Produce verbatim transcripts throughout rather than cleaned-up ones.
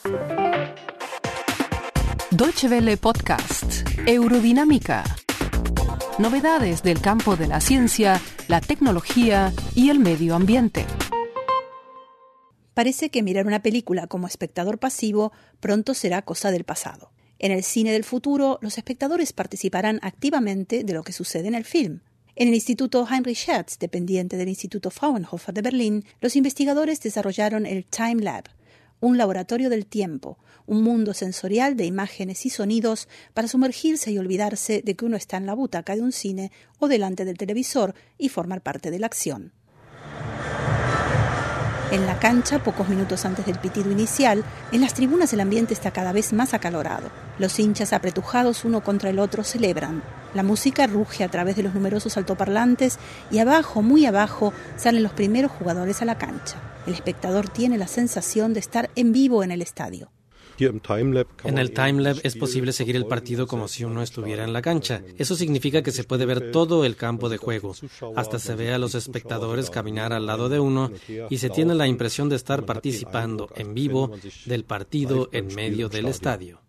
Deutsche Welle Podcast, Eurodinámica. Novedades del campo de la ciencia, la tecnología y el medio ambiente. Parece que mirar una película como espectador pasivo pronto será cosa del pasado. En el cine del futuro, los espectadores participarán activamente de lo que sucede en el film. En el Instituto Heinrich Hertz, dependiente del Instituto Fraunhofer de Berlín, los investigadores desarrollaron el Time Lab, un laboratorio del tiempo, un mundo sensorial de imágenes y sonidos para sumergirse y olvidarse de que uno está en la butaca de un cine o delante del televisor y formar parte de la acción. En la cancha, pocos minutos antes del pitido inicial, en las tribunas el ambiente está cada vez más acalorado. Los hinchas apretujados uno contra el otro celebran. La música ruge a través de los numerosos altoparlantes y abajo, muy abajo, salen los primeros jugadores a la cancha. El espectador tiene la sensación de estar en vivo en el estadio. En el Timelab es posible seguir el partido como si uno estuviera en la cancha. Eso significa que se puede ver todo el campo de juego. Hasta se ve a los espectadores caminar al lado de uno y se tiene la impresión de estar participando en vivo del partido en medio del estadio.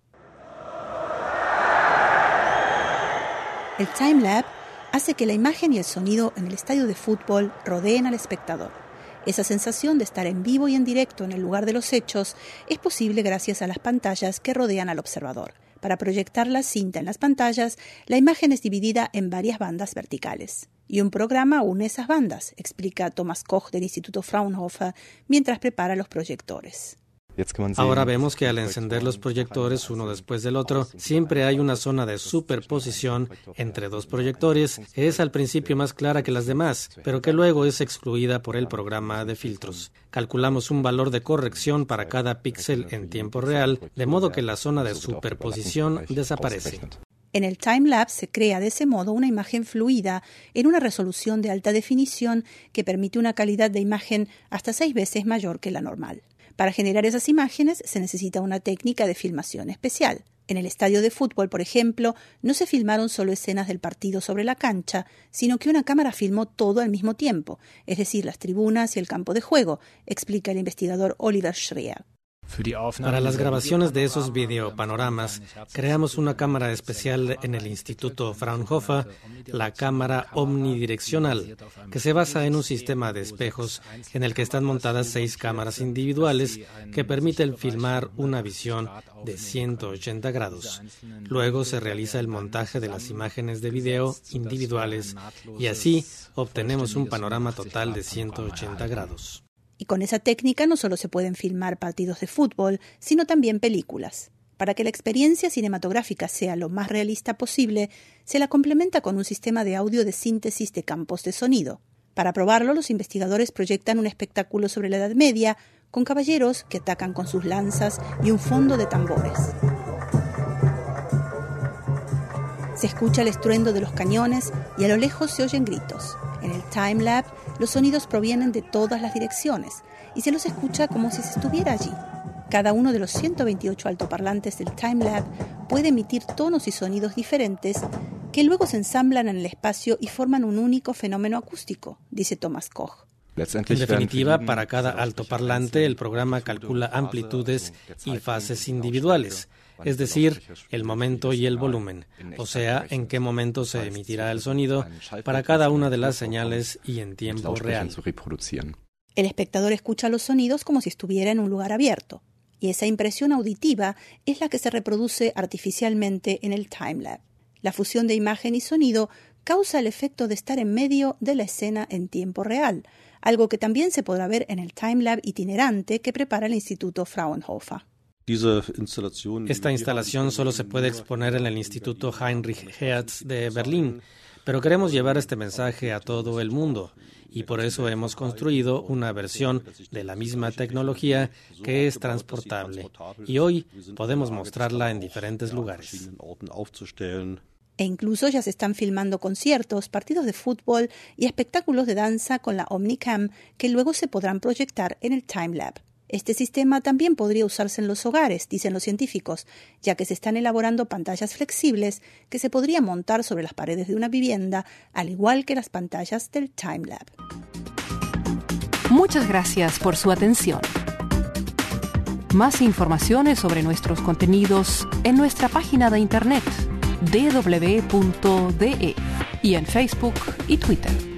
El Timelab hace que la imagen y el sonido en el estadio de fútbol rodeen al espectador. Esa sensación de estar en vivo y en directo en el lugar de los hechos es posible gracias a las pantallas que rodean al observador. Para proyectar la cinta en las pantallas, la imagen es dividida en varias bandas verticales. Y un programa une esas bandas, explica Thomas Koch del Instituto Fraunhofer, mientras prepara los proyectores. Ahora vemos que al encender los proyectores uno después del otro, siempre hay una zona de superposición entre dos proyectores que es al principio más clara que las demás, pero que luego es excluida por el programa de filtros. Calculamos un valor de corrección para cada píxel en tiempo real, de modo que la zona de superposición desaparece. En el Timelab se crea de ese modo una imagen fluida en una resolución de alta definición que permite una calidad de imagen hasta seis veces mayor que la normal. Para generar esas imágenes se necesita una técnica de filmación especial. En el estadio de fútbol, por ejemplo, no se filmaron solo escenas del partido sobre la cancha, sino que una cámara filmó todo al mismo tiempo, es decir, las tribunas y el campo de juego, explica el investigador Oliver Schreer. Para las grabaciones de esos videopanoramas, creamos una cámara especial en el Instituto Fraunhofer, la cámara omnidireccional, que se basa en un sistema de espejos en el que están montadas seis cámaras individuales que permiten filmar una visión de ciento ochenta grados. Luego se realiza el montaje de las imágenes de video individuales y así obtenemos un panorama total de ciento ochenta grados. Y con esa técnica no solo se pueden filmar partidos de fútbol, sino también películas. Para que la experiencia cinematográfica sea lo más realista posible, se la complementa con un sistema de audio de síntesis de campos de sonido. Para probarlo, los investigadores proyectan un espectáculo sobre la Edad Media, con caballeros que atacan con sus lanzas y un fondo de tambores. Se escucha el estruendo de los cañones y a lo lejos se oyen gritos. En el Timelab, los sonidos provienen de todas las direcciones y se los escucha como si se estuviera allí. Cada uno de los ciento veintiocho altoparlantes del Timelab puede emitir tonos y sonidos diferentes que luego se ensamblan en el espacio y forman un único fenómeno acústico, dice Thomas Koch. En definitiva, para cada altoparlante, el programa calcula amplitudes y fases individuales, es decir, el momento y el volumen, o sea, en qué momento se emitirá el sonido para cada una de las señales y en tiempo real. El espectador escucha los sonidos como si estuviera en un lugar abierto, y esa impresión auditiva es la que se reproduce artificialmente en el Timelab. La fusión de imagen y sonido causa el efecto de estar en medio de la escena en tiempo real, algo que también se podrá ver en el Timelab itinerante que prepara el Instituto Fraunhofer. Esta instalación solo se puede exponer en el Instituto Heinrich Hertz de Berlín, pero queremos llevar este mensaje a todo el mundo y por eso hemos construido una versión de la misma tecnología que es transportable y hoy podemos mostrarla en diferentes lugares. E incluso ya se están filmando conciertos, partidos de fútbol y espectáculos de danza con la Omnicam que luego se podrán proyectar en el Timelab. Este sistema también podría usarse en los hogares, dicen los científicos, ya que se están elaborando pantallas flexibles que se podrían montar sobre las paredes de una vivienda, al igual que las pantallas del Timelab. Muchas gracias por su atención. Más informaciones sobre nuestros contenidos en nuestra página de internet d w punto d e y en Facebook y Twitter.